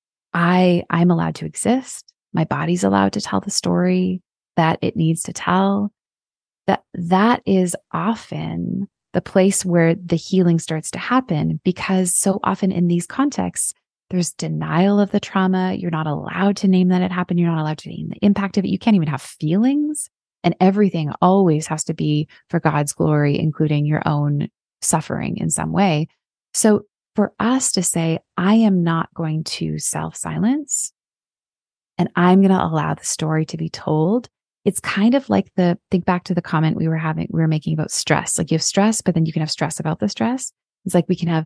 I'm allowed to exist. My body's allowed to tell the story that it needs to tell. That is often the place where the healing starts to happen, because so often in these contexts, there's denial of the trauma. You're not allowed to name that it happened. You're not allowed to name the impact of it. You can't even have feelings, and everything always has to be for God's glory, including your own suffering in some way. So for us to say, I am not going to self-silence, and I'm going to allow the story to be told. It's kind of like think back to the comment we were making about stress. Like, you have stress, but then you can have stress about the stress. It's like we can have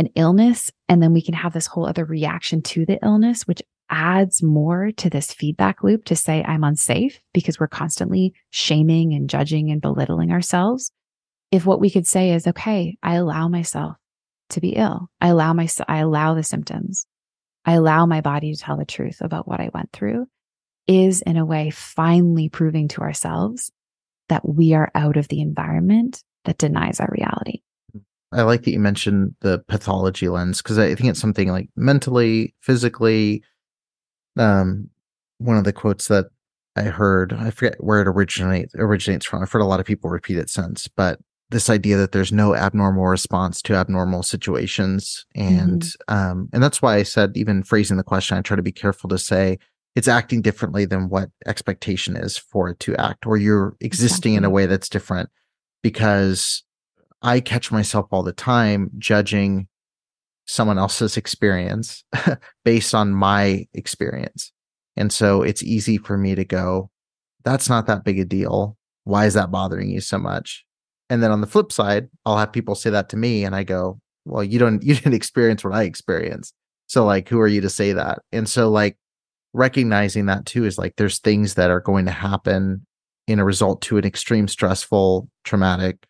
an illness, and then we can have this whole other reaction to the illness, which adds more to this feedback loop to say I'm unsafe because we're constantly shaming and judging and belittling ourselves. If what we could say is, okay, I allow myself to be ill. I allow the symptoms. I allow my body to tell the truth about what I went through, is in a way finally proving to ourselves that we are out of the environment that denies our reality. I like that you mentioned the pathology lens, because I think it's something like mentally, physically. One of the quotes that I heard, I forget where it originates from. I've heard a lot of people repeat it since, but this idea that there's no abnormal response to abnormal situations. And, and that's why I said, even phrasing the question, I try to be careful to say it's acting differently than what expectation is for it to act, or you're existing in a way that's different, because I catch myself all the time judging someone else's experience based on my experience. And so it's easy for me to go, that's not that big a deal. Why is that bothering you so much? And then on the flip side, I'll have people say that to me and I go, well, you didn't experience what I experienced. So like, who are you to say that? And so like recognizing that too is like, there's things that are going to happen in a result to an extreme stressful, traumatic,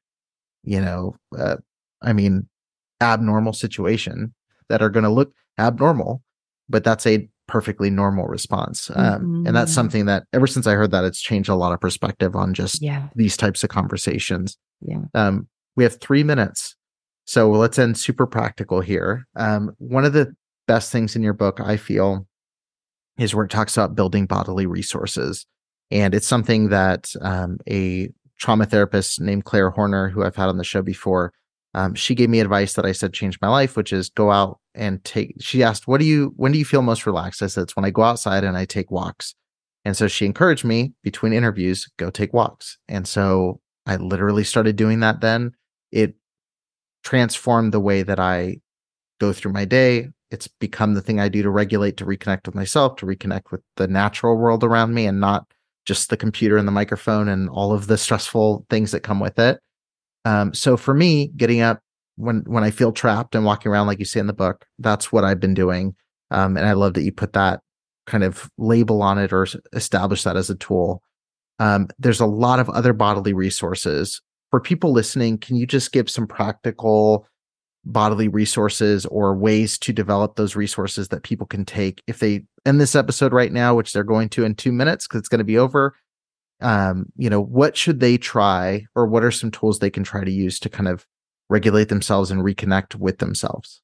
abnormal situation that are going to look abnormal, but that's a perfectly normal response. And that's something that ever since I heard that, it's changed a lot of perspective on just these types of conversations. We have 3 minutes, so let's end super practical here. One of the best things in your book, I feel, is where it talks about building bodily resources. And it's something that a trauma therapist named Claire Horner, who I've had on the show before, she gave me advice that I said changed my life, which is go out and she asked, when do you feel most relaxed? I said, it's when I go outside and I take walks. And so she encouraged me between interviews, go take walks. And so I literally started doing that then. It transformed the way that I go through my day. It's become the thing I do to regulate, to reconnect with myself, to reconnect with the natural world around me, and not just the computer and the microphone and all of the stressful things that come with it. So for me, getting up when I feel trapped and walking around, like you say in the book, that's what I've been doing. And I love that you put that kind of label on it or establish that as a tool. There's a lot of other bodily resources. For people listening, can you just give some practical bodily resources or ways to develop those resources that people can take if they end this episode right now, which they're going to in 2 minutes because it's going to be over? What should they try, or what are some tools they can try to use to kind of regulate themselves and reconnect with themselves?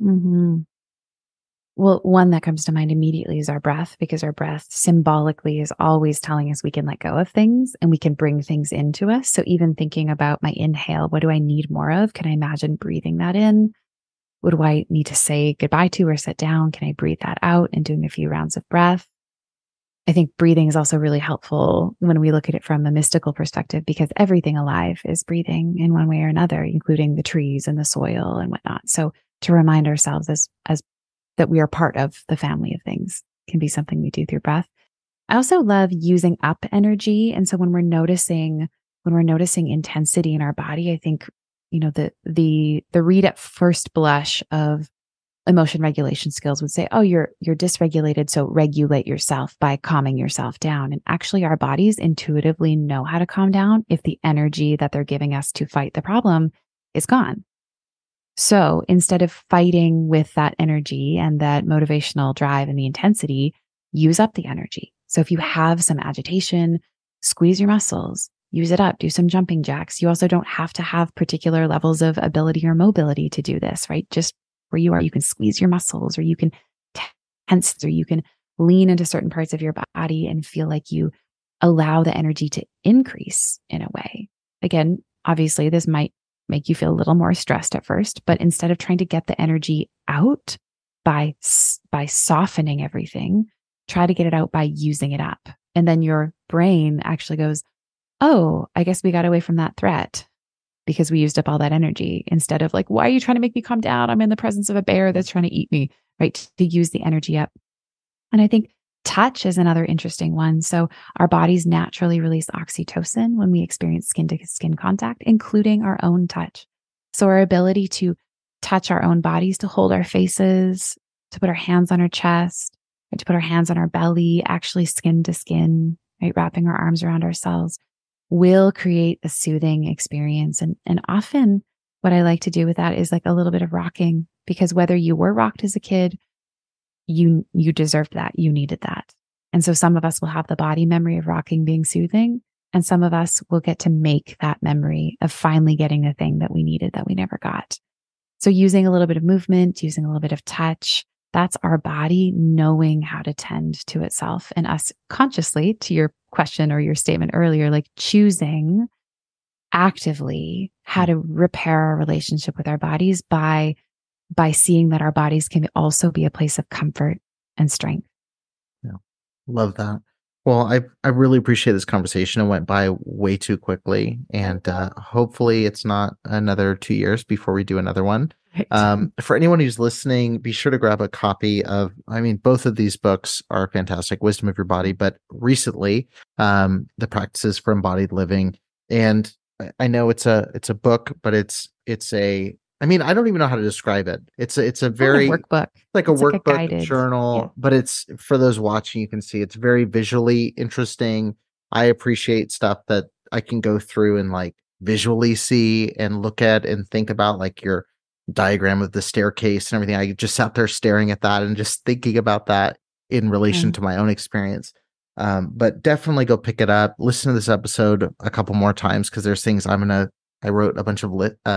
Well, one that comes to mind immediately is our breath, because our breath symbolically is always telling us we can let go of things and we can bring things into us. So even thinking about my inhale, what do I need more of? Can I imagine breathing that in? What do I need to say goodbye to or sit down? Can I breathe that out and doing a few rounds of breath? I think breathing is also really helpful when we look at it from a mystical perspective, because everything alive is breathing in one way or another, including the trees and the soil and whatnot. So to remind ourselves as that we are part of the family of things can be something we do through breath. I also love using up energy. And so when we're noticing intensity in our body, I think, the read at first blush of emotion regulation skills would say, oh, you're dysregulated, so regulate yourself by calming yourself down. And actually our bodies intuitively know how to calm down if the energy that they're giving us to fight the problem is gone. So instead of fighting with that energy and that motivational drive and the intensity, use up the energy. So if you have some agitation, squeeze your muscles, use it up, do some jumping jacks. You also don't have to have particular levels of ability or mobility to do this, right? Just where you are, you can squeeze your muscles, or you can tense, or you can lean into certain parts of your body and feel like you allow the energy to increase in a way. Again, obviously this might make you feel a little more stressed at first, but instead of trying to get the energy out by softening everything, try to get it out by using it up. And then your brain actually goes, oh, I guess we got away from that threat because we used up all that energy, instead of like, why are you trying to make me calm down? I'm in the presence of a bear that's trying to eat me, right? To use the energy up. And I think touch is another interesting one. So our bodies naturally release oxytocin when we experience skin to skin contact, including our own touch. So our ability to touch our own bodies, to hold our faces, to put our hands on our chest, or to put our hands on our belly, actually skin to skin, right? Wrapping our arms around ourselves will create a soothing experience. And often what I like to do with that is like a little bit of rocking, because whether you were rocked as a kid, you deserved that. You needed that. And so some of us will have the body memory of rocking being soothing, and some of us will get to make that memory of finally getting the thing that we needed that we never got. So using a little bit of movement, using a little bit of touch, that's our body knowing how to tend to itself, and us consciously, to your question or your statement earlier, like choosing actively how to repair our relationship with our bodies by seeing that our bodies can also be a place of comfort and strength. Yeah. Love that. Well, I really appreciate this conversation. It went by way too quickly, and hopefully it's not another 2 years before we do another one. Right. For anyone who's listening, be sure to grab a copy of, both of these books are fantastic, Wisdom of Your Body, but recently, The Practices for Embodied Living. And I know it's a book, but it's a, I don't even know how to describe it. It's a very workbook, like a workbook journal, but it's, for those watching, you can see it's very visually interesting. I appreciate stuff that I can go through and like visually see and look at and think about, like your diagram of the staircase and everything. I just sat there staring at that and just thinking about that in relation to my own experience. But definitely go pick it up. Listen to this episode a couple more times, because there's things I wrote a bunch of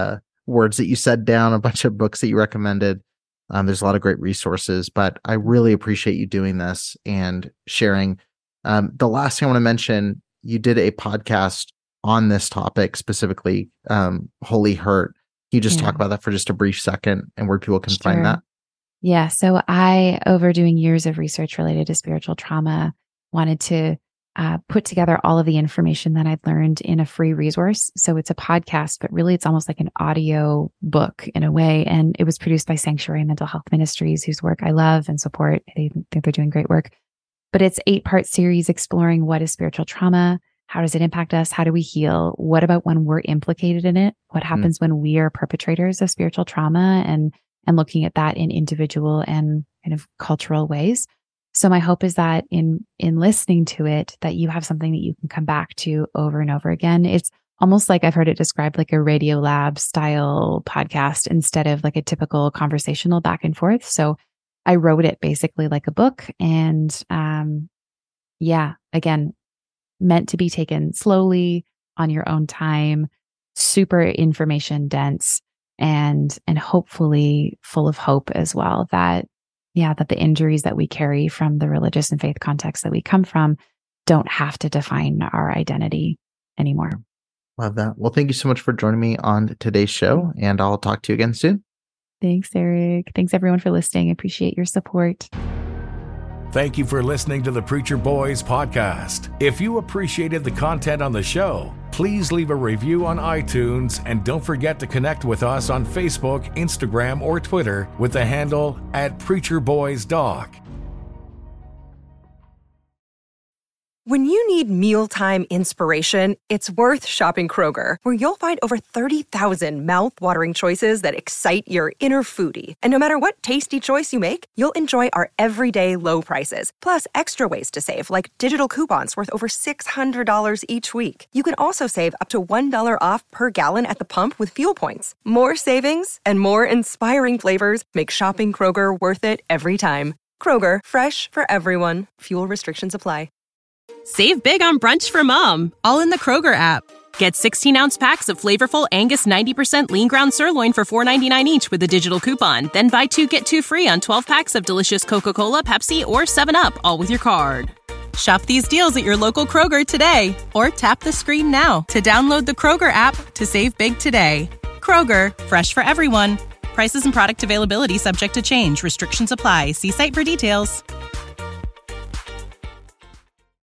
words that you said down, a bunch of books that you recommended. There's a lot of great resources, but I really appreciate you doing this and sharing. The last thing I want to mention, you did a podcast on this topic specifically, Holy Hurt. Can you just talk about that for just a brief second and where people can find that? Yeah. So I, over doing years of research related to spiritual trauma, wanted to put together all of the information that I'd learned in a free resource. So it's a podcast, but really it's almost like an audio book in a way. And it was produced by Sanctuary Mental Health Ministries, whose work I love and support. I think they're doing great work. But it's 8-part series exploring what is spiritual trauma, how does it impact us, how do we heal, what about when we're implicated in it, what happens when we are perpetrators of spiritual trauma, and looking at that in individual and kind of cultural ways. So my hope is that in listening to it, that you have something that you can come back to over and over again. It's almost like I've heard it described like a Radio-Lab style podcast instead of like a typical conversational back and forth. So I wrote it basically like a book, and again, meant to be taken slowly on your own time, super information dense, and hopefully full of hope as well, that the injuries that we carry from the religious and faith context that we come from don't have to define our identity anymore. Love that. Well, thank you so much for joining me on today's show, and I'll talk to you again soon. Thanks, Eric. Thanks everyone for listening. I appreciate your support. Thank you for listening to the Preacher Boys podcast. If you appreciated the content on the show, please leave a review on iTunes, and don't forget to connect with us on Facebook, Instagram, or Twitter with the handle @PreacherBoysDoc. When you need mealtime inspiration, it's worth shopping Kroger, where you'll find over 30,000 mouth-watering choices that excite your inner foodie. And no matter what tasty choice you make, you'll enjoy our everyday low prices, plus extra ways to save, like digital coupons worth over $600 each week. You can also save up to $1 off per gallon at the pump with fuel points. More savings and more inspiring flavors make shopping Kroger worth it every time. Kroger, fresh for everyone. Fuel restrictions apply. Save big on brunch for mom, all in the Kroger app. Get 16-ounce packs of flavorful Angus 90% lean ground sirloin for $4.99 each with a digital coupon. Then buy 2, get 2 free on 12 packs of delicious Coca-Cola, Pepsi, or 7-Up, all with your card. Shop these deals at your local Kroger today, or tap the screen now to download the Kroger app to save big today. Kroger, fresh for everyone. Prices and product availability subject to change. Restrictions apply. See site for details.